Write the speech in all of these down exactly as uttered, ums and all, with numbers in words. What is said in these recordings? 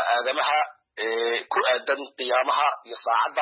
aadamaha ee ku aadan qiyaamaha iyo saacada.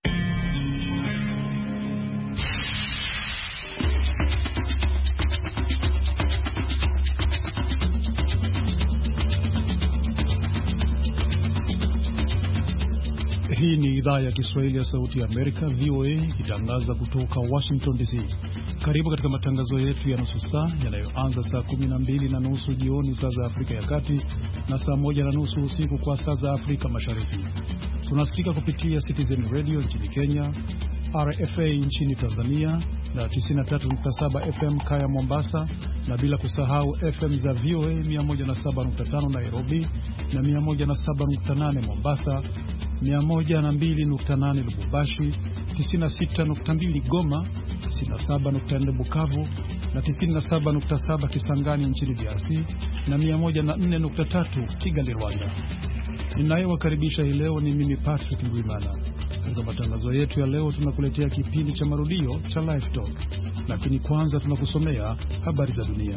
Hii ni idhaa ya Kiswahili ya Sauti ya Amerika V O A ikitangaza kutoka Washington D C. Karibu katika matangazo yetu ya nusu saa yanayoanza saa kumi na mbili na nusu jioni saa za Afrika ya Kati na saa moja na nusu usiku kwa saa za Afrika Mashariki. Tunasikika kupitia Citizen Radio nchini Kenya, R F A nchini Tanzania na tisini na tatu nukta saba F M Kaya Mombasa, na bila kusahau F M za V O A mia moja na saba nukta tano Nairobi na mia moja na saba nukta nane Mombasa, mia moja na mbili nukta nane Lubumbashi, tisini na sita nukta mbili Goma, tisini na saba nukta nne Bukavu na tisini na saba nukta saba Kisangani nchini D R C na mia moja na nne nukta tatu Kigali Rwanda. Ninayewakaribisha hii leo ni mimi Patrick Ndwimana. Katika matangazo yetu ya leo tunakuletea kipindi cha marudio cha Live Talk, lakini kwanza tunakusomea habari za dunia.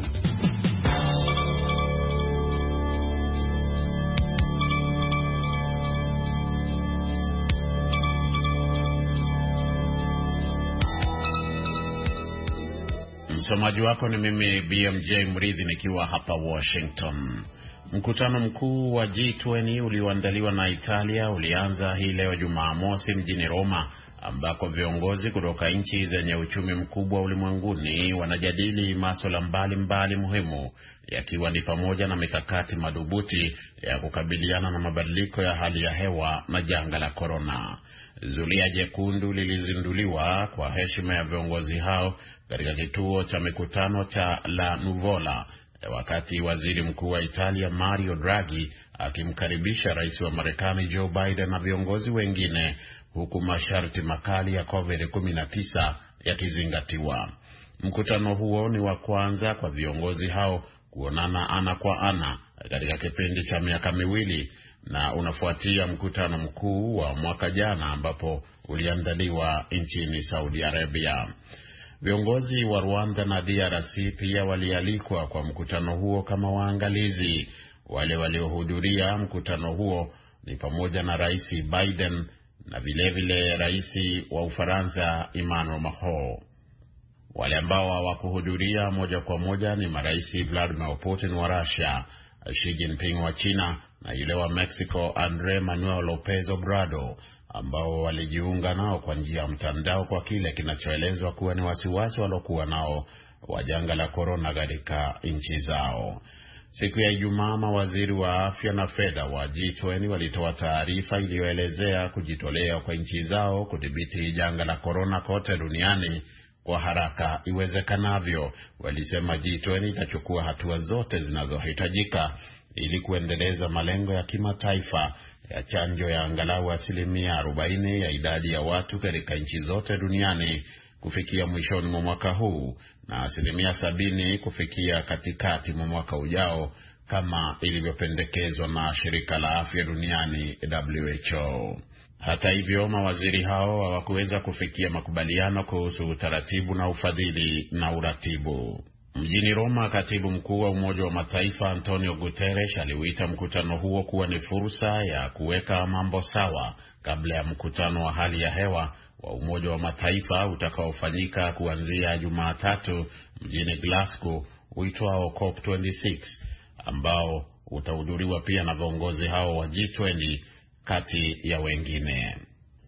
Msomaji wako ni mimi B M J Mridhi nikiwa hapa Washington. Mkutano mkuu wa G ishirini ulioandaliwa na Italia ulianza hii leo Jumamosi mjini Roma, ambako viongozi kutoka nchi zenye uchumi mkubwa ulimwenguni wanajadili masuala mbalimbali muhimu, yakiwa ni pamoja na mikakati madhubuti ya kukabiliana na mabadiliko ya hali ya hewa na janga la corona. Zulia jekundu lilizinduliwa kwa heshima ya viongozi hao katika kituo cha mikutano cha La Nuvola, wakati waziri mkuu wa Italia Mario Draghi akimkaribisha rais wa Marekani Joe Biden na viongozi wengine, huku masharti makali ya covid kumi na tisa yakizingatiwa. Mkutano huo ni wa kwanza kwa viongozi hao kuonana ana kwa ana katika kipindi cha miaka miwili, na unafuatia mkutano mkuu wa mwaka jana ambapo uliandaliwa nchini Saudi Arabia. Viongozi wa Rwanda na D R C pia walialikwa kwa mkutano huo kama waangalizi. Wale waliohudhuria mkutano huo ni pamoja na Rais Biden na vile vile Rais wa Ufaransa Emmanuel Macron. Wale ambao hawakuhudhuria moja kwa moja ni marais Vladimir Putin wa Russia, Xi Jinping wa China na yule wa Mexico Andrés Manuel López Obrador, ambao walijiunga nao kwa njia ya mtandao kwa kile kinachoelezwa kuwa ni wasiwasi waliokuwa nao wa janga la corona katika nchi zao. Siku ya Ijumaa, mawaziri wa afya na fedha wa G ishirini walitoa taarifa iliyoelezea kujitolea kwa nchi zao kudhibiti janga la corona kote duniani kwa haraka iwezekanavyo. Walisema G ishirini itachukua hatua zote zinazohitajika ili kuendeleza malengo ya kimataifa ya chanjo ya angalau asilimia arobaini ya idadi ya watu katika nchi zote duniani kufikia mwishoni mwa mwaka huu na asilimia sabini kufikia katikati mwa mwaka ujao, kama ilivyopendekezwa na shirika la afya duniani W H O. Hata hivyo, mawaziri hao hawakuweza kufikia makubaliano kuhusu utaratibu na ufadhili na uratibu. Mjini Roma, katibu mkuu wa Umoja wa Mataifa Antonio Guterres aliuita mkutano huo kuwa ni fursa ya kuweka mambo sawa kabla ya mkutano wa hali ya hewa wa Umoja wa Mataifa utakaofanyika kuanzia Jumatatu mjini Glasgow uitwao COP ishirini na sita, ambao utahudhuriwa pia na viongozi hao wa G ishirini kati ya wengine.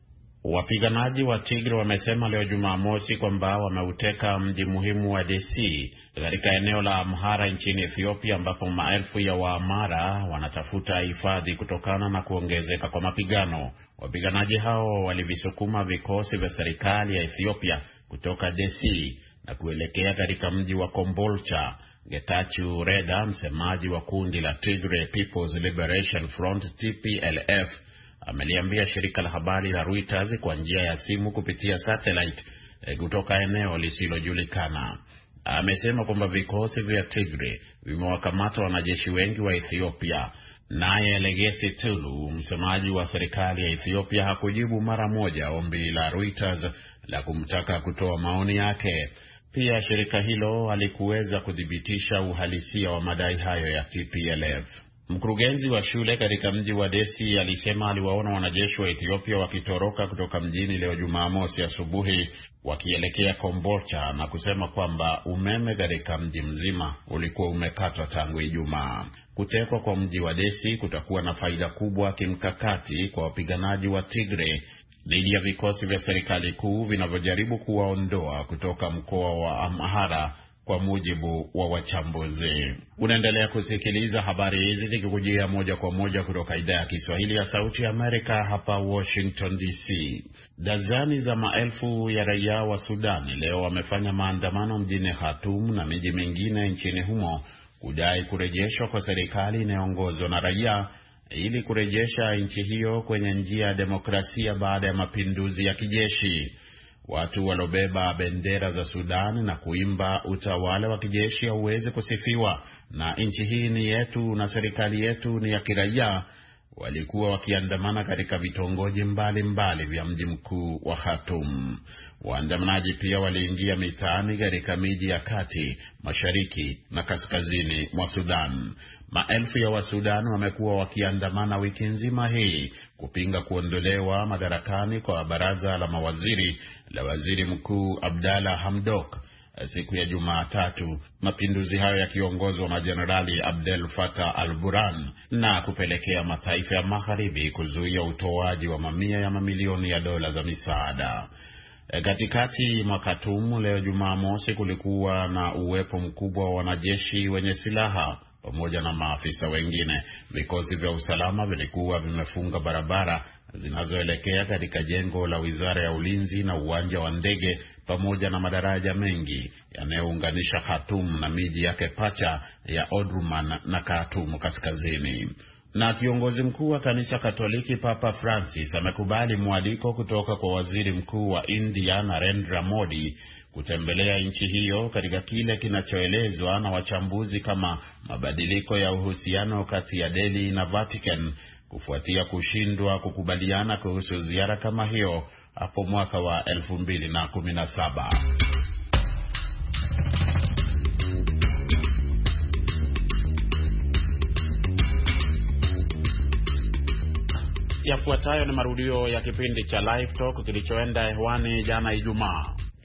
Wapiganaji wa Tigray wamesema leo Jumamosi kwamba wameuteka mji muhimu wa Dessie katika eneo la Amhara nchini Ethiopia, ambapo maelfu ya Waamhara wanatafuta hifadhi kutokana na kuongezeka kwa mapigano. Wapiganaji hao walivisukuma vikosi vya serikali ya Ethiopia kutoka Dessie na kuelekea katika mji wa Kombolcha. Getachew Reda, msemaji wa kundi la Tigray People's Liberation Front T P L F, ameliambia shirika la habari la Reuters kwa njia ya simu kupitia satellite e, kutoka eneo lisilojulikana. Amesema kwamba vikosi vya Tigray vimewakamata wanajeshi wengi wa Ethiopia. Naye Legesi Tulu, msemaji wa serikali ya Ethiopia, hakujibu mara moja ombi la Reuters la kumtaka kutoa maoni yake. Pia shirika hilo halikuweza kudhibitisha uhalisia wa madai hayo ya T P L F. Mkurugenzi wa shule katika mji wa Desi alisema aliwaona wanajeshi wa Ethiopia wakitoroka kutoka mjini leo Jumamosi asubuhi wakielekea Kombolcha, na kusema kwamba umeme katika mji mzima ulikuwa umekatwa tangu Ijumaa. Kutekwa kwa mji wa Desi kutakuwa na faida kubwa kimkakati kwa wapiganaji wa Tigray dhidi ya vikosi vya serikali kuu vinavyojaribu kuwaondoa kutoka mkoa wa Amhara, kwa mujibu wa wachambuzi. Unaendelea kusikiliza habari hizi zikikujia moja kwa moja kutoka idhaa ya Kiswahili ya Sauti ya Amerika hapa Washington D C. Dazani za maelfu ya raia wa Sudani leo wamefanya maandamano mjini Khartoum na miji mingine nchini humo kudai kurejeshwa kwa serikali inayoongozwa na raia ili kurejesha nchi hiyo kwenye njia ya demokrasia baada ya mapinduzi ya kijeshi. Watu walobeba bendera za Sudan na kuimba utawala wa kijeshi hauwezi kusifiwa na nchi hii ni yetu na serikali yetu ni ya kiraia, walikuwa wakiandamana katika vitongoji mbalimbali vya mji mkuu wa Khartoum. Waandamanaji pia waliingia mitaani katika miji ya kati, mashariki na kaskazini mwa Sudan. Maelfu ya Wasudan wamekuwa wakiandamana wiki nzima hii kupinga kuondolewa madarakani kwa baraza la mawaziri la waziri mkuu Abdalla Hamdok siku ya Jumatatu, mapinduzi hayo yakiongozwa na Jenerali Abdel Fattah al-Burhan, na kupelekea mataifa ya magharibi kuzuia utoaji wa mamia ya mamilioni ya dola za misaada. Katikati mwa Khartoum leo Jumamosi kulikuwa na uwepo mkubwa wa wanajeshi wenye silaha pamoja na maafisa wengine. Vikosi vya usalama vilikuwa vimefunga barabara zinazoelekea katika jengo la Wizara ya Ulinzi na uwanja wa ndege pamoja na madaraja mengi yanayounganisha Khartoum na miji yake pacha ya Omdurman na Khartoum kaskazini. Na kiongozi mkuu wa kanisa Katoliki Papa Francis amekubali mwaliko kutoka kwa waziri mkuu wa India Narendra Modi kutembelea nchi hiyo katika kile kinachoelezwa na wachambuzi kama mabadiliko ya uhusiano kati ya Delhi na Vatican kufuatia kushindwa kukubaliana kuhusu ziara kama hiyo hapo mwaka wa elfu mbili na kumi na saba. Yafuatayo ni marudio ya kipindi cha Live Talk kilichoenda hewani jana Ijumaa.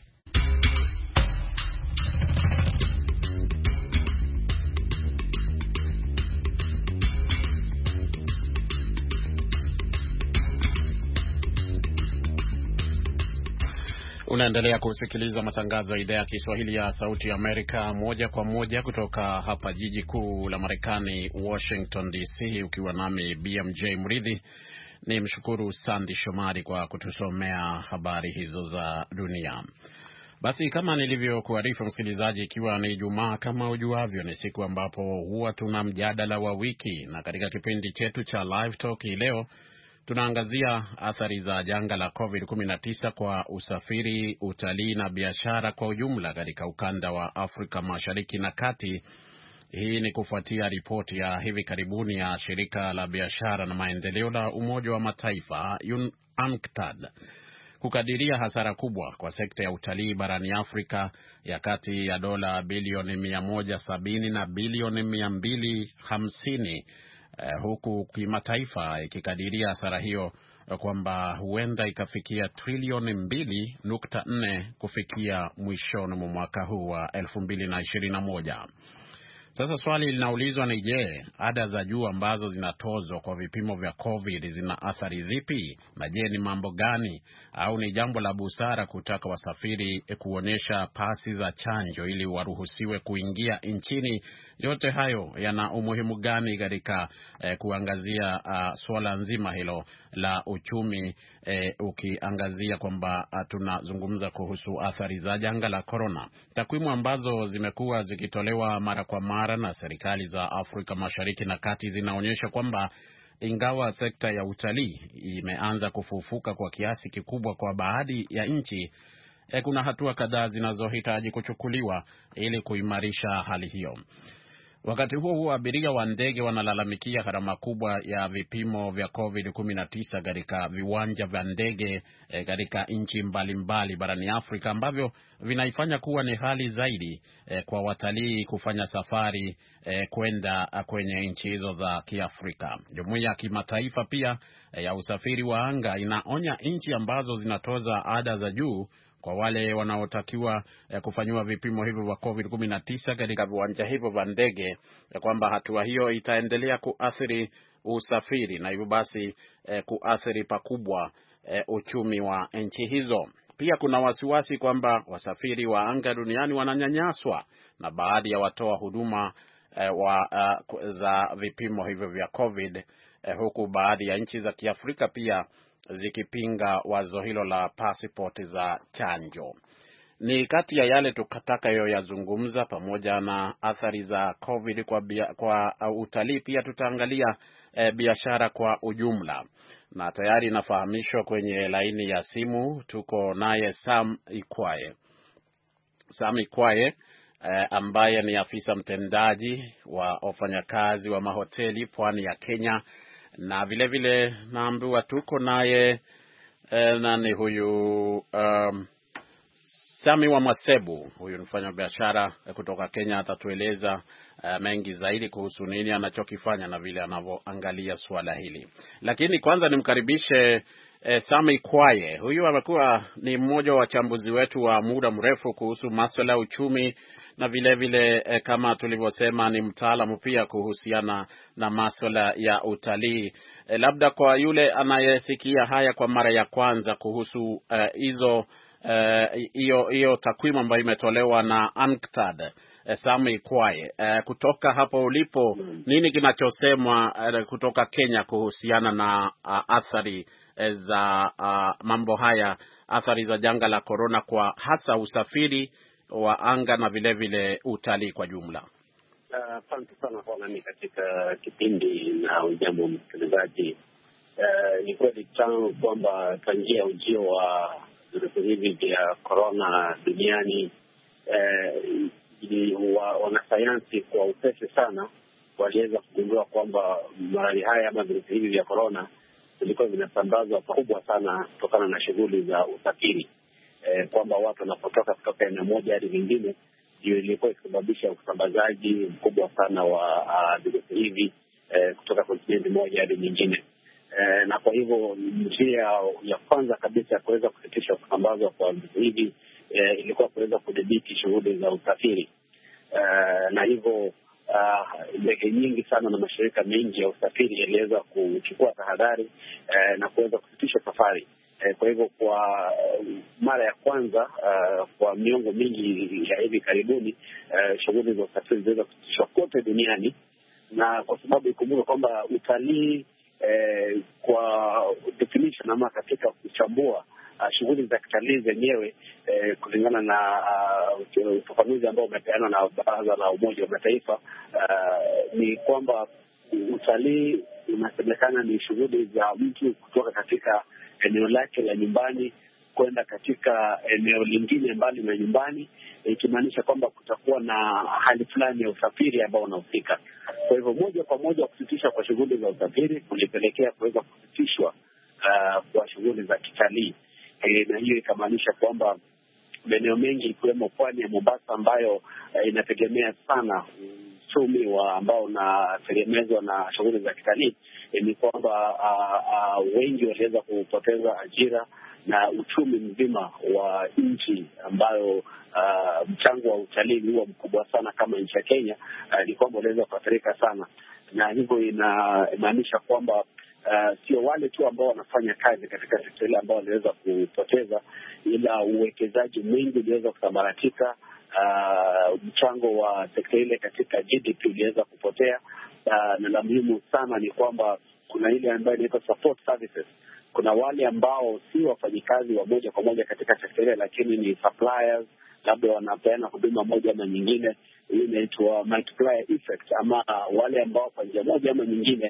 Unaendelea kusikiliza matangazo ya idhaa ya Kiswahili ya Sauti ya Amerika moja kwa moja kutoka hapa jiji kuu la Marekani, Washington D C, ukiwa nami B M J Mridhi. Ni mshukuru Sandy Shomari kwa kutusomea habari hizo za dunia. Basi kama nilivyokuarifu msikilizaji, ikiwa ni Ijumaa kama ujuavyo, ni siku ambapo huwa tuna mjadala wa wiki, na katika kipindi chetu cha Live Talk hii leo tunaangazia athari za janga la covid kumi na tisa kwa usafiri, utalii na biashara kwa ujumla katika ukanda wa Afrika Mashariki na Kati. Hii ni kufuatia ripoti ya hivi karibuni ya shirika la biashara na maendeleo la Umoja wa Mataifa UNCTAD kukadiria hasara kubwa kwa sekta ya utalii barani Afrika ya kati ya dola bilioni mia moja sabini na bilioni mia mbili hamsini, eh, huku kimataifa ikikadiria hasara hiyo kwamba huenda ikafikia trilioni mbili nukta nne kufikia mwishoni mwa mwaka huu wa elfu mbili na ishirini na moja. Sasa swali linaulizwa ni je, ada za juu ambazo zinatozwa kwa vipimo vya COVID zina athari zipi? Na je, ni mambo gani au ni jambo la busara kutaka wasafiri kuonyesha pasi za chanjo ili waruhusiwe kuingia nchini? Yote hayo yana umuhimu gani katika eh, kuangazia uh, swala nzima hilo la uchumi, eh, ukiangazia kwamba uh, tunazungumza kuhusu athari za janga la corona. Takwimu ambazo zimekuwa zikitolewa mara kwa mara na serikali za Afrika Mashariki na Kati zinaonyesha kwamba ingawa sekta ya utalii imeanza kufufuka kwa kiasi kikubwa kwa baadhi ya nchi, eh, kuna hatua kadhaa zinazohitaji kuchukuliwa ili kuimarisha hali hiyo. Wakati huo huo, abiria wa ndege wanalalamikia gharama kubwa ya vipimo vya covid kumi na tisa katika viwanja vya ndege e, katika nchi mbalimbali barani Afrika ambavyo vinaifanya kuwa ni ghali zaidi e, kwa watalii kufanya safari e, kwenda kwenye nchi hizo za Kiafrika. Jumuiya ya kimataifa pia e, ya usafiri wa anga inaonya nchi ambazo zinatoza ada za juu kwa wale wanaotakiwa eh, kufanyiwa vipimo hivyo vya covid kumi na tisa katika viwanja hivyo vya ndege, eh, kwamba hatua hiyo itaendelea kuathiri usafiri na hivyo basi eh, kuathiri pakubwa eh, uchumi wa nchi hizo. Pia kuna wasiwasi kwamba wasafiri wa anga duniani wananyanyaswa na baadhi ya watoa huduma eh, wa, uh, za vipimo hivyo vya COVID, eh, huku baadhi ya nchi za Kiafrika pia zikipinga wazo hilo la passport za chanjo. Ni kati ya yale tukataka yo yazungumza, pamoja na athari za COVID kwa, bia, kwa uh, utalii. Pia tutaangalia uh, biashara kwa ujumla, na tayari nafahamishwa kwenye laini ya simu tuko naye Sam Ikwaye. Sam Ikwaye uh, ambaye ni afisa mtendaji wa wafanyakazi wa mahoteli pwani ya Kenya, na vile vile naambiwa tuko naye eh, nani huyu um, Sami wa Masebu. Huyu mfanya biashara eh, kutoka Kenya. Atatueleza eh, mengi zaidi kuhusu nini anachokifanya na vile anavyoangalia swala hili. Lakini kwanza nimkaribishe eh, Sami Ikwaye. Huyu amekuwa ni mmoja wa wachambuzi wetu wa muda mrefu kuhusu masuala ya uchumi, na vile vile eh, kama tulivyosema ni mtaalamu pia kuhusiana na masuala ya utalii. Eh, labda kwa yule anayesikia haya kwa mara ya kwanza kuhusu hizo hiyo uh, hiyo takwimu ambayo imetolewa na UNCTAD, eh, Sam Ikwaye, eh, kutoka hapo ulipo, nini kinachosemwa eh, kutoka Kenya kuhusiana na uh, athari eh, za uh, mambo haya, athari za janga la corona kwa hasa usafiri wa anga na vile vile utalii kwa jumla? Asante uh, sana kwa nami katika kipindi na ujambo msikilizaji. Uh, ni kweli tangu kwamba tangia ujio wa virusi hivi vya corona duniani, eh, wa, wanasayansi kwa upesi sana waliweza kugundua kwamba maradhi haya ama virusi hivi vya corona vilikuwa vinasambazwa pakubwa sana kutokana na shughuli za usafiri, eh, kwamba watu wanapotoka kutoka eneo moja hadi lingine ndio ilikuwa ikisababisha usambazaji mkubwa sana wa virusi hivi eh, kutoka kontinenti moja hadi nyingine. Eh, na kwa hivyo njia ya kwanza kabisa ya kuweza kusitisha kusambazwa kwa virusi hivi eh, ilikuwa kuweza kudhibiti shughuli za usafiri. Eh, na hivyo ndege uh, nyingi sana na mashirika mengi ya usafiri yaliweza kuchukua tahadhari eh, na kuweza kusitisha safari. Eh, kwa hivyo kwa uh, mara ya kwanza uh, kwa miongo mingi ya hivi karibuni uh, shughuli za usafiri ziliweza kusitishwa kote duniani, na kwa sababu ikumbuka kwamba utalii Eh, kwa definition ama katika kuchambua uh, shughuli za kitalii zenyewe eh, kulingana na ufafanuzi uh, ambao umepeanwa na Baraza la Umoja wa Mataifa, uh, ni kwamba utalii unasemekana ni shughuli za mtu kutoka katika eneo lake la nyumbani kwenda katika eneo lingine mbali na nyumbani, ikimaanisha kwamba kutakuwa na hali fulani ya usafiri ambao unahusika. Kwa hivyo moja kwa moja kusitisha kwa shughuli za usafiri kulipelekea kuweza kusitishwa uh, kwa shughuli za kitalii. E, na hiyo ikamaanisha kwamba maeneo mengi ikiwemo pwani ya Mombasa ambayo uh, inategemea sana uchumi wa ambao unategemezwa na shughuli za kitalii, e, ni kwamba uh, uh, wengi waliweza kupoteza ajira na uchumi mzima wa nchi ambayo uh, mchango wa utalii huwa mkubwa sana kama nchi ya Kenya, uh, ni kwamba unaweza kuathirika sana, na hivyo inamaanisha kwamba uh, sio wale tu ambao wanafanya kazi katika sekta ile ambao waliweza kupoteza, ila uwekezaji mwingi uliweza kusambaratika. Uh, mchango wa sekta ile katika G D P uliweza kupotea, uh, na la muhimu sana ni kwamba kuna ile ambayo inaitwa support services. Kuna wale ambao si wafanyikazi wa moja kwa moja katika sekta ile, lakini ni suppliers, labda wanapeana huduma moja ama nyingine. Hii inaitwa multiplier effect, ama wale ambao kwa njia moja ama nyingine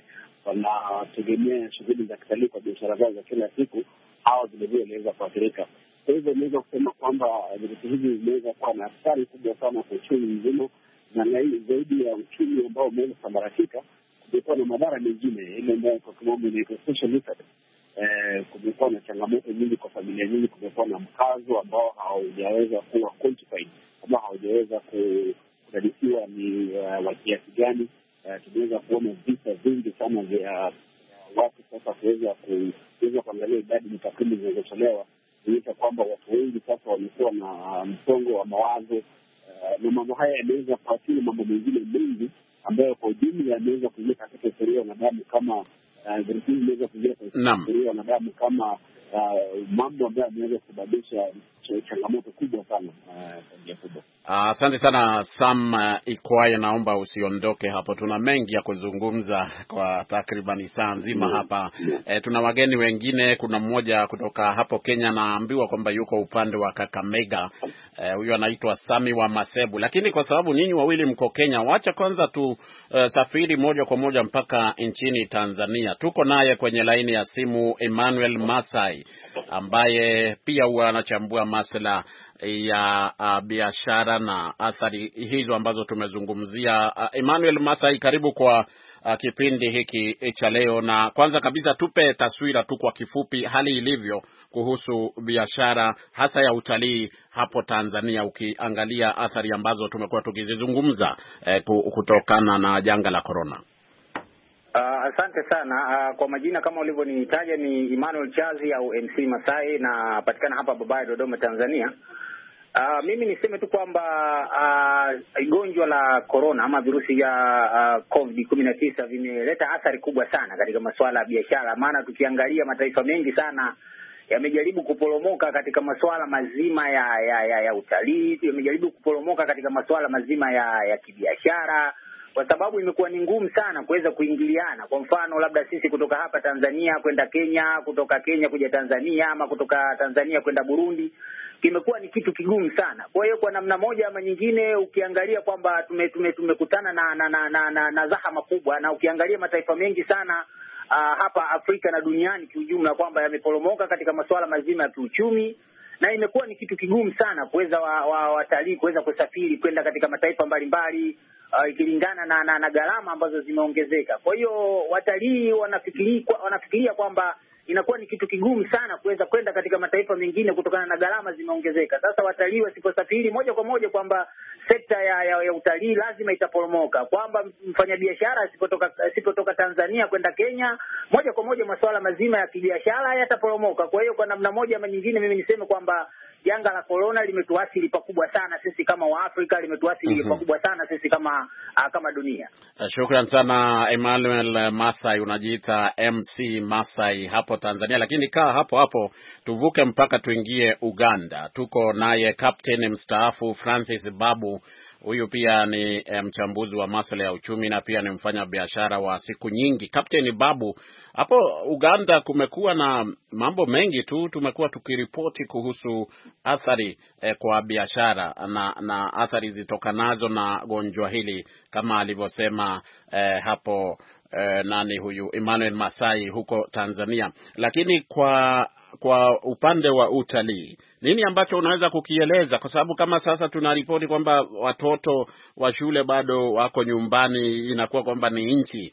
wanategemea shughuli za kitalii kwa biashara zao za kila siku, hao vilevile waliweza kuathirika. Kwa hivyo inaweza kusema kwamba virusi hivi vinaweza kuwa na athari kubwa sana kwa uchumi mzima, na zaidi ya uchumi ambao umeweza kusambaratika, kumekuwa na madhara mengine ile ambayo kwa kimombo inaitwa social effect. Eh, kumekuwa na changamoto nyingi kwa familia nyingi, kumekuwa na mkazo ambao haujaweza kuwa quantified, ambao haujaweza kudadisiwa ni uh, wa kiasi gani. Uh, tumeweza kuona visa vingi sana vya uh, watu sasa kuweza kuweza kuangalia idadi na takwimu zinazotolewa kuonyesha kwamba watu wengi sasa wamekuwa na uh, msongo wa mawazo, uh, na mambo haya yameweza kuathiri mambo mengine mengi ambayo kwa ujumla yameweza kuingia katika historia ya wanadamu kama virusi hivi imeweza kuingia katika historia ya wanadamu kama uh, mambo ambayo yameweza kusababisha changamoto kubwa sana kwa njia kubwa. Asante uh, sana Sam uh, Ikwaya, naomba usiondoke hapo. Tuna mengi ya kuzungumza kwa takriban saa nzima yeah, hapa. Yeah. E, tuna wageni wengine, kuna mmoja kutoka hapo Kenya naambiwa kwamba yuko upande wa Kakamega. Huyo e, anaitwa Sami wa Masebu. Lakini kwa sababu ninyi wawili mko Kenya, wacha kwanza tu uh, safiri moja kwa moja mpaka nchini Tanzania. Tuko naye kwenye laini ya simu Emmanuel Masai ambaye pia huwa anachambua masuala ya uh, biashara na athari hizo ambazo tumezungumzia. Uh, Emmanuel Masai, karibu kwa uh, kipindi hiki cha leo, na kwanza kabisa tupe taswira tu kwa kifupi hali ilivyo kuhusu biashara hasa ya utalii hapo Tanzania, ukiangalia athari ambazo tumekuwa tukizizungumza eh, kutokana na janga la corona. Uh, asante sana. Uh, kwa majina kama ulivyonitaja ni Emmanuel Chazi au M C Masai, na patikana hapa Babaye, Dodoma, Tanzania. Uh, mimi niseme tu kwamba uh, gonjwa la corona ama virusi vya uh, covid kumi na tisa vimeleta athari kubwa sana katika masuala ya biashara, maana tukiangalia mataifa mengi sana yamejaribu kuporomoka katika masuala mazima ya ya, ya, ya utalii, yamejaribu kuporomoka katika masuala mazima ya ya kibiashara, kwa sababu imekuwa ni ngumu sana kuweza kuingiliana. Kwa mfano labda sisi kutoka hapa Tanzania kwenda Kenya, kutoka Kenya kuja Tanzania, ama kutoka Tanzania kwenda Burundi, kimekuwa ni kitu kigumu sana. Kwa hiyo kwa namna moja ama nyingine ukiangalia kwamba tume tumekutana na na na, na, na, na zahama kubwa, na ukiangalia mataifa mengi sana uh, hapa Afrika na duniani kiujumla kwamba yameporomoka katika masuala mazima ya kiuchumi, na imekuwa ni kitu kigumu sana kuweza watalii wa, kuweza kusafiri kwenda katika mataifa mbalimbali uh, ikilingana na, na, na gharama ambazo zimeongezeka. Kwa hiyo watalii wanafikiria wanafikiria kwamba inakuwa ni kitu kigumu sana kuweza kwenda katika mataifa mengine kutokana na gharama zimeongezeka. Sasa watalii wasiposafiri moja kwa moja, kwamba sekta ya, ya, ya utalii lazima itaporomoka, kwamba mfanyabiashara asipotoka asipotoka Tanzania kwenda Kenya moja kwa moja masuala mazima ya kibiashara yataporomoka. Kwa hiyo kwa namna moja ama nyingine mimi niseme kwamba janga la corona limetuathiri pakubwa sana sisi kama Waafrika, limetuathiri mm-hmm. pakubwa sana sisi kama uh, kama dunia. Shukran sana Emmanuel Masai, unajiita M C Masai hapo Tanzania, lakini kaa hapo hapo tuvuke mpaka tuingie Uganda. Tuko naye Captain mstaafu Francis Babu. Huyu pia ni mchambuzi wa masuala ya uchumi na pia ni mfanya biashara wa siku nyingi. Captain Babu, hapo Uganda kumekuwa na mambo mengi tu, tumekuwa tukiripoti kuhusu athari eh, kwa biashara na na athari zitokanazo na gonjwa hili kama alivyosema eh, hapo eh, nani huyu Emmanuel Masai huko Tanzania. Lakini kwa kwa upande wa utalii, nini ambacho unaweza kukieleza? Kwa sababu kama sasa tunaripoti kwamba watoto wa shule bado wako nyumbani, inakuwa kwamba ni nchi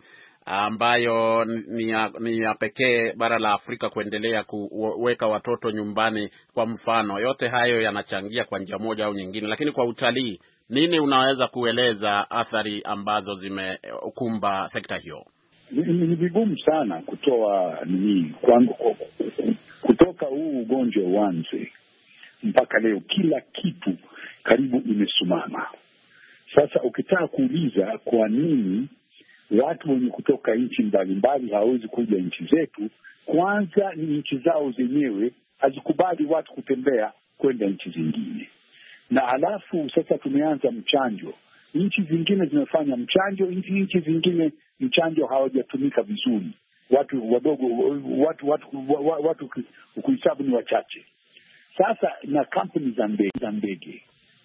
ambayo ni ya, ni ya pekee bara la Afrika kuendelea kuweka watoto nyumbani kwa mfano. Yote hayo yanachangia kwa njia moja au nyingine, lakini kwa utalii nini unaweza kueleza athari ambazo zimekumba sekta hiyo? Ni vigumu sana kutoa nini kwangu kutoka huu ugonjwa uanze mpaka leo kila kitu karibu imesimama. Sasa ukitaka kuuliza kwa nini watu wenye kutoka nchi mbalimbali hawezi kuja nchi zetu, kwanza ni nchi zao zenyewe hazikubali watu kutembea kwenda nchi zingine. Na halafu sasa tumeanza mchanjo. Nchi zingine zimefanya mchanjo, nchi nchi zingine mchanjo hawajatumika vizuri. Watu wadogo watu watu watu, watu kuhesabu ni wachache. Sasa na kampuni za ndege za ndege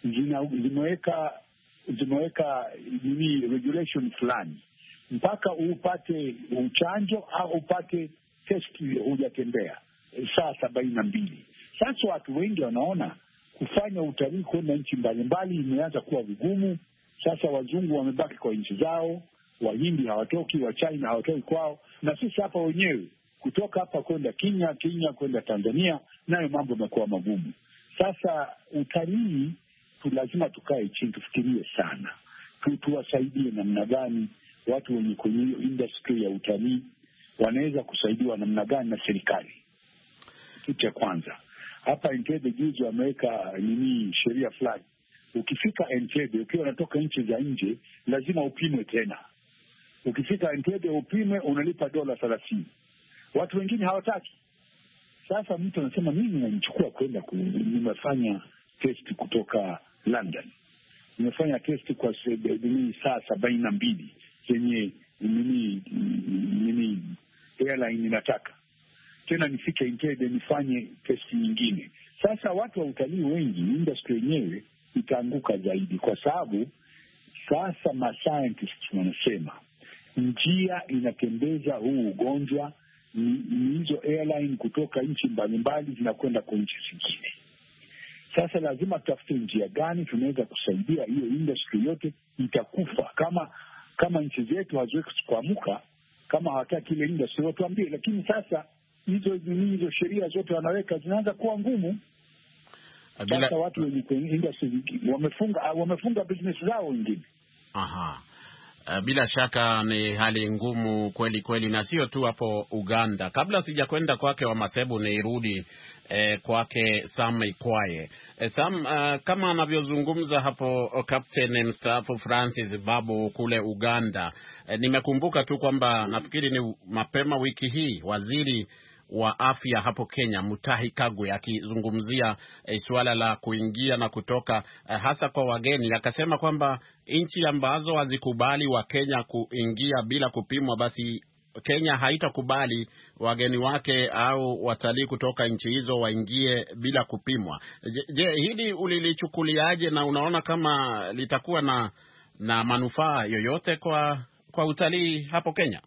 zimeweka zimeweka ni regulation fulani mpaka upate mchanjo au upate test hujatembea saa sabini na mbili. Sasa watu wengi wanaona kufanya utalii kwenda nchi mbalimbali imeanza kuwa vigumu, Sasa wazungu wamebaki kwa nchi zao, Wahindi hawatoki, wa China hawatoki kwao, na sisi hapa wenyewe kutoka hapa kwenda Kenya, Kenya kwenda Tanzania, nayo mambo yamekuwa magumu. Sasa utalii tu lazima tukae chini tufikirie sana. Tu tuwasaidie namna gani watu wenye kwenye industry ya utalii wanaweza kusaidiwa namna gani na serikali. Kitu cha kwanza, hapa Entebbe juzi wameweka nini sheria fulani. Ukifika Entebbe ukiwa unatoka nchi za nje lazima upimwe tena. Ukifika Entebbe upimwe unalipa dola thelathini. Watu wengine hawataki. Sasa mtu anasema mimi nanichukua kwenda nimefanya test kutoka London. Nimefanya test kwa nini saa sabini na mbili yenye nini nini airline inataka. Tena nifike Entebbe nifanye test nyingine. Sasa watu wa utalii wengi, industry yenyewe itaanguka zaidi, kwa sababu sasa ma scientists wanasema njia inatembeza huu ugonjwa ni hizo airline kutoka nchi mbalimbali zinakwenda kwa nchi zingine. Sasa lazima tutafute njia gani tunaweza kusaidia hiyo industry yote itakufa kama kama nchi zetu haziwezi kuamuka, kama hawataki ile industry watuambie. Lakini sasa hizo hizo sheria zote wanaweka zinaanza kuwa ngumu. Bila... Sasa watu wenye industry wamefunga wamefunga business zao wengine. Aha. Bila shaka ni hali ngumu kweli kweli, na sio tu hapo Uganda. Kabla sijakwenda kwake Wamasebu nirudi eh, kwake Sam Ikwaye. Eh, Sam, uh, kama anavyozungumza hapo Captain mstaafu Francis Babu kule Uganda, eh, nimekumbuka tu kwamba nafikiri ni mapema wiki hii waziri wa afya hapo Kenya Mutahi Kagwe akizungumzia eh, suala la kuingia na kutoka eh, hasa kwa wageni, akasema kwamba nchi ambazo hazikubali wa Kenya kuingia bila kupimwa, basi Kenya haitakubali wageni wake au watalii kutoka nchi hizo waingie bila kupimwa. Je, je hili ulilichukuliaje, na unaona kama litakuwa na na manufaa yoyote kwa kwa utalii hapo Kenya?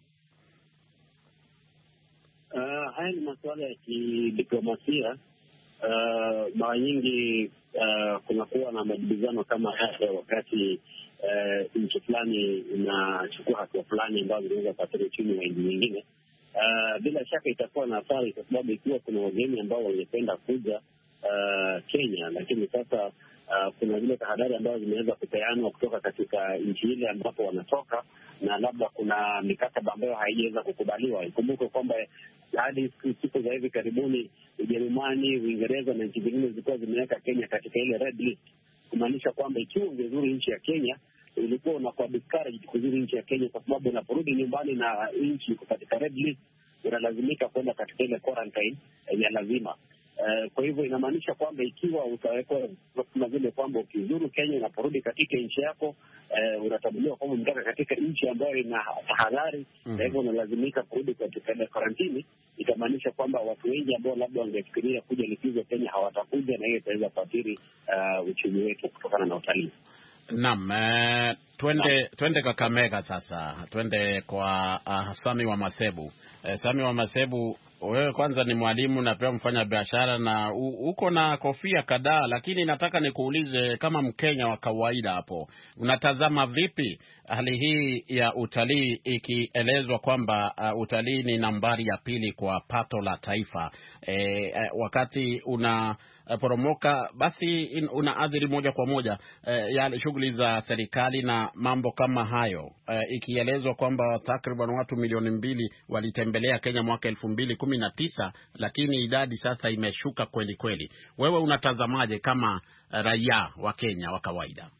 Uh, haya ni masuala ya kidiplomasia. Uh, mara nyingi uh, kunakuwa na majibizano kama haya wakati uh, nchi fulani inachukua hatua fulani ambazo zinaweza kuathiri uchumi wa nchi nyingine. Uh, bila shaka itakuwa na athari, kwa sababu ikiwa kuna wageni ambao wangependa kuja uh, Kenya, lakini sasa uh, kuna zile tahadhari ambazo zimeweza kupeanwa kutoka katika nchi ile ambapo wanatoka, na labda kuna mikataba ambayo haijaweza kukubaliwa. Ikumbuke kwamba hadi siku za hivi karibuni Ujerumani, Uingereza na nchi zingine zilikuwa zimeweka Kenya katika ile red list, kumaanisha kwamba ikiwa ungezuru nchi ya Kenya ulikuwa unakuwa discouraged kuzuru nchi ya Kenya, kwa sababu unaporudi nyumbani na nchi katika red list unalazimika kwenda katika ile quarantine ya lazima. Uh, kwa hivyo inamaanisha kwamba ikiwa utawekwa kama vile kwamba ukizuru Kenya unaporudi katika nchi yako uh, unatambuliwa kwamba umetoka katika nchi ambayo ina tahadhari, mm-hmm. na hivyo unalazimika kurudi katika ile quarantine, itamaanisha kwamba watu wengi ambao labda wangefikiria kuja likizo Kenya hawatakuja, na hiyo itaweza kuathiri uh, uchumi wetu kutokana na utalii. Naam, eh, twende twende Kakamega sasa. Twende kwa uh, Sami Wamasebu. Eh, Sami Wamasebu, wewe kwanza ni mwalimu na pia mfanya biashara na u, uko na kofia kadhaa, lakini nataka nikuulize kama Mkenya wa kawaida hapo, unatazama vipi hali hii ya utalii ikielezwa kwamba uh, utalii ni nambari ya pili kwa pato la taifa, eh, eh, wakati una poromoka, basi unaathiri moja kwa moja eh, ya shughuli za serikali na mambo kama hayo, eh, ikielezwa kwamba takriban watu milioni mbili walitembelea Kenya mwaka elfu mbili kumi na tisa, lakini idadi sasa imeshuka kweli kweli. Wewe unatazamaje kama raia wa Kenya wa kawaida?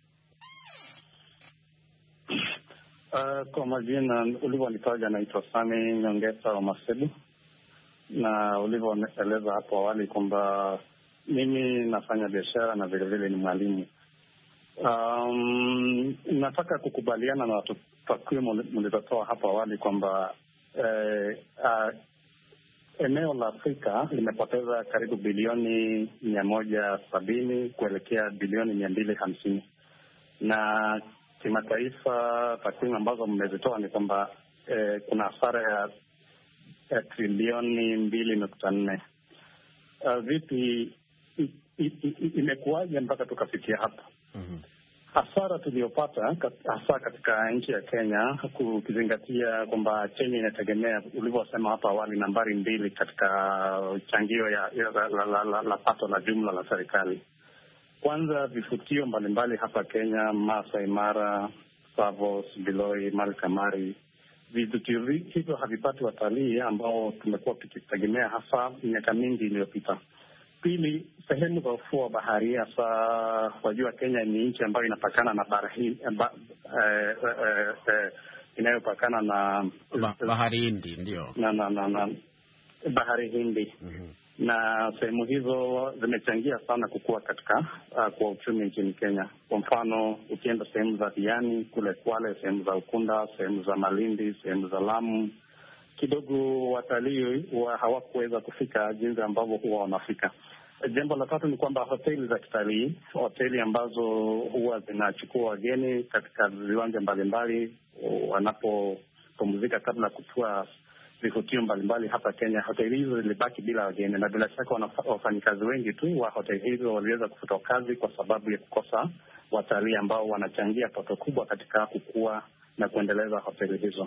Uh, kwa majina ulivyonitaja naitwa Sami Nyongesa Wamasebu, na ulivyoeleza hapo awali kwamba mimi nafanya biashara na vile vile ni mwalimu. Um, nataka kukubaliana na takwimu mlizotoa hapo awali kwamba eh, uh, eneo la Afrika limepoteza karibu bilioni mia moja sabini kuelekea bilioni mia mbili hamsini, na kimataifa takwimu ambazo mmezitoa ni kwamba eh, kuna hasara ya, ya trilioni mbili nukta nne. Uh, vipi imekuwaje mpaka tukafikia hapa? Mm-hmm. hasara tuliyopata hasa katika nchi ya Kenya, ukizingatia kwamba Kenya inategemea ulivyosema hapa awali nambari mbili katika changio ya, ya la, la, la, la, la pato la jumla la serikali. Kwanza vifutio mbalimbali hapa Kenya, Masai Mara, Savos, Biloi, Malkamari, vivutio hivyo havipati watalii ambao tumekuwa tukitegemea hasa miaka mingi iliyopita. Pili, sehemu za ufuo wa bahari, hasa wajua Kenya ni nchi ambayo inapakana na bahari ba, eh, eh, eh, inayopakana na ba, bahari Hindi ndio na, na, na, na bahari Hindi. Mm-hmm. Na sehemu hizo zimechangia sana kukua katika uh, kwa uchumi nchini Kenya. Kwa mfano, ukienda sehemu za Diani kule Kwale, sehemu za Ukunda, sehemu za Malindi, sehemu za Lamu, kidogo watalii wa hawakuweza kufika jinsi ambavyo huwa wanafika. Jambo la tatu ni kwamba hoteli za kitalii, hoteli ambazo huwa zinachukua wageni katika viwanja mbalimbali wanapopumzika kabla ya kutua vivutio mbalimbali hapa Kenya, hoteli hizo zilibaki bila wageni, na bila shaka wafanyikazi wengi tu wa hoteli hizo waliweza kufutwa kazi kwa sababu ya kukosa watalii ambao wanachangia pato kubwa katika kukua na kuendeleza hoteli hizo.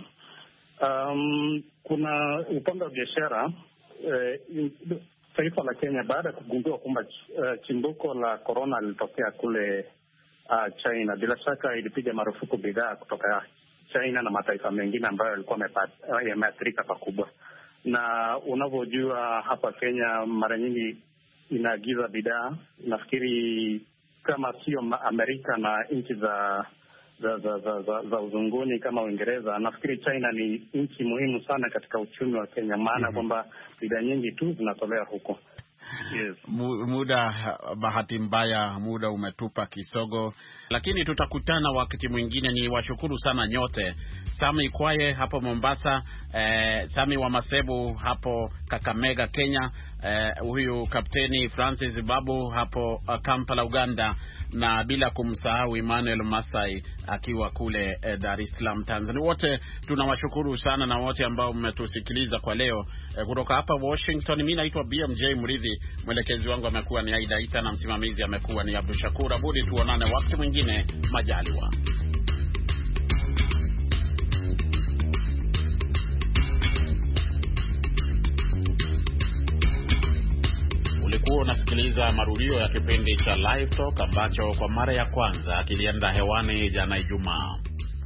Um, kuna upande wa biashara. Eh, taifa la Kenya baada ya kugundua kwamba uh, chimbuko la corona lilitokea kule uh, China, bila shaka ilipiga marufuku bidhaa kutoka China na mataifa mengine ambayo yalikuwa yameathirika pakubwa. Na unavyojua hapa Kenya mara nyingi inaagiza bidhaa, nafikiri kama sio Amerika na nchi za za za za, za, za uzunguni kama Uingereza, nafikiri China ni nchi muhimu sana katika uchumi wa Kenya, maana mm-hmm. kwamba bidhaa nyingi tu zinatolewa huko. Yes. Muda, bahati mbaya muda umetupa kisogo, lakini tutakutana wakati mwingine. Ni washukuru sana nyote, Sami Kwaye hapo Mombasa, eh, Sami wa Masebu hapo Kakamega Kenya, eh, huyu Kapteni Francis Babu hapo uh, Kampala Uganda, na bila kumsahau Emmanuel Masai akiwa kule eh, Dar es Salaam Tanzania. Wote tunawashukuru sana, na wote ambao mmetusikiliza kwa leo eh, kutoka hapa Washington. Mimi naitwa B M J Mridhi, mwelekezi wangu amekuwa ni Aida Isa na msimamizi amekuwa ni Abdul Shakur Abudi. Tuonane wakati mwingine majaliwa. Ulikuwa unasikiliza marudio ya kipindi cha Live Talk ambacho kwa mara ya kwanza kilienda hewani jana Ijumaa.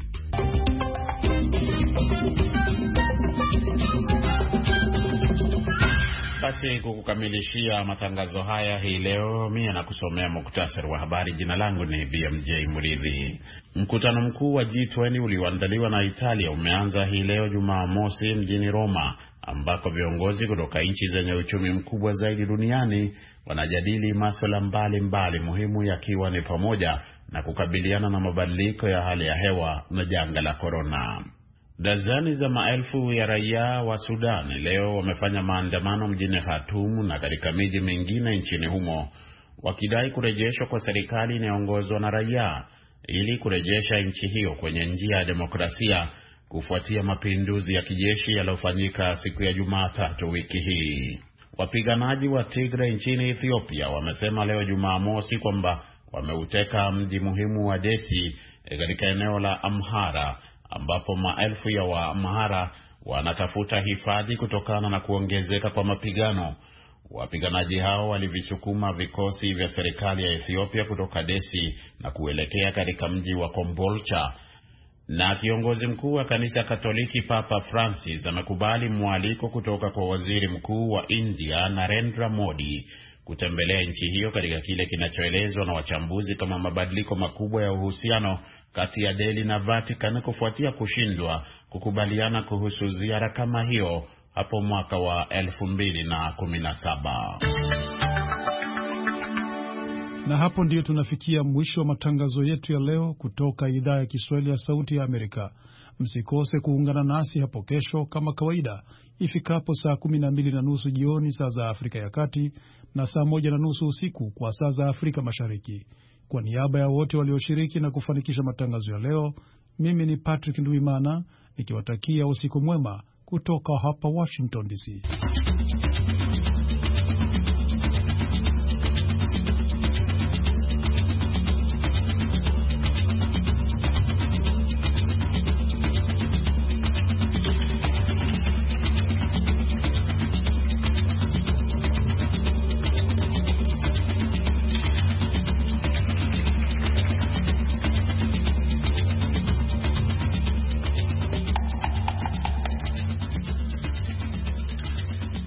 Basi kukukamilishia matangazo haya hii leo, mimi nakusomea muktasari wa habari. Jina langu ni B M J Mridhi. Mkutano mkuu wa G twenty ulioandaliwa na Italia umeanza hii leo Jumamosi mjini Roma, ambako viongozi kutoka nchi zenye uchumi mkubwa zaidi duniani wanajadili masuala mbalimbali muhimu, yakiwa ni pamoja na kukabiliana na mabadiliko ya hali ya hewa na janga la corona. Dazani za maelfu ya raia wa Sudan leo wamefanya maandamano mjini Khartoum na katika miji mingine nchini humo, wakidai kurejeshwa kwa serikali inayoongozwa na raia ili kurejesha nchi hiyo kwenye njia ya demokrasia kufuatia mapinduzi ya kijeshi yaliyofanyika siku ya Jumatatu wiki hii. Wapiganaji wa Tigray nchini Ethiopia wamesema leo Jumamosi kwamba wameuteka mji muhimu wa Desi katika eneo la Amhara, ambapo maelfu ya Waamhara wanatafuta hifadhi kutokana na kuongezeka kwa mapigano. Wapiganaji hao walivisukuma vikosi vya serikali ya Ethiopia kutoka Desi na kuelekea katika mji wa Kombolcha. Na kiongozi mkuu wa kanisa Katoliki Papa Francis amekubali mwaliko kutoka kwa waziri mkuu wa India Narendra Modi kutembelea nchi hiyo katika kile kinachoelezwa na wachambuzi kama mabadiliko makubwa ya uhusiano kati ya Delhi na Vatican kufuatia kushindwa kukubaliana kuhusu ziara kama hiyo hapo mwaka wa elfu mbili na kumi na saba. Na hapo ndiyo tunafikia mwisho wa matangazo yetu ya leo kutoka idhaa ya Kiswahili ya Sauti ya Amerika. Msikose kuungana nasi hapo kesho kama kawaida ifikapo saa kumi na mbili na nusu jioni saa za Afrika ya Kati na saa moja na nusu usiku kwa saa za Afrika Mashariki. Kwa niaba ya wote walioshiriki na kufanikisha matangazo ya leo, mimi ni Patrick Nduimana nikiwatakia usiku mwema kutoka hapa Washington D C.